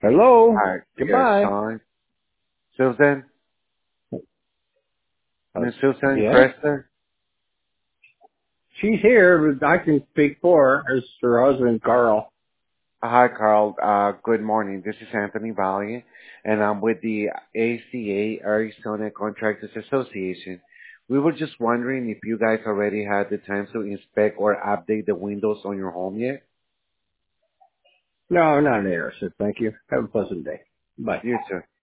Hello. Yes, Goodbye. son. Susan? Uh, Miss Susan yes, Crester? she's here, but I can speak for her. It's her husband, Carl. Hi, Carl. Good morning. This is Anthony Valley, and I'm with the ACA, Arizona Contractors Association. We were just wondering if you guys already had the time to inspect or update the windows on your home yet? No, not interested. Thank you. Have a pleasant day. Bye. You too.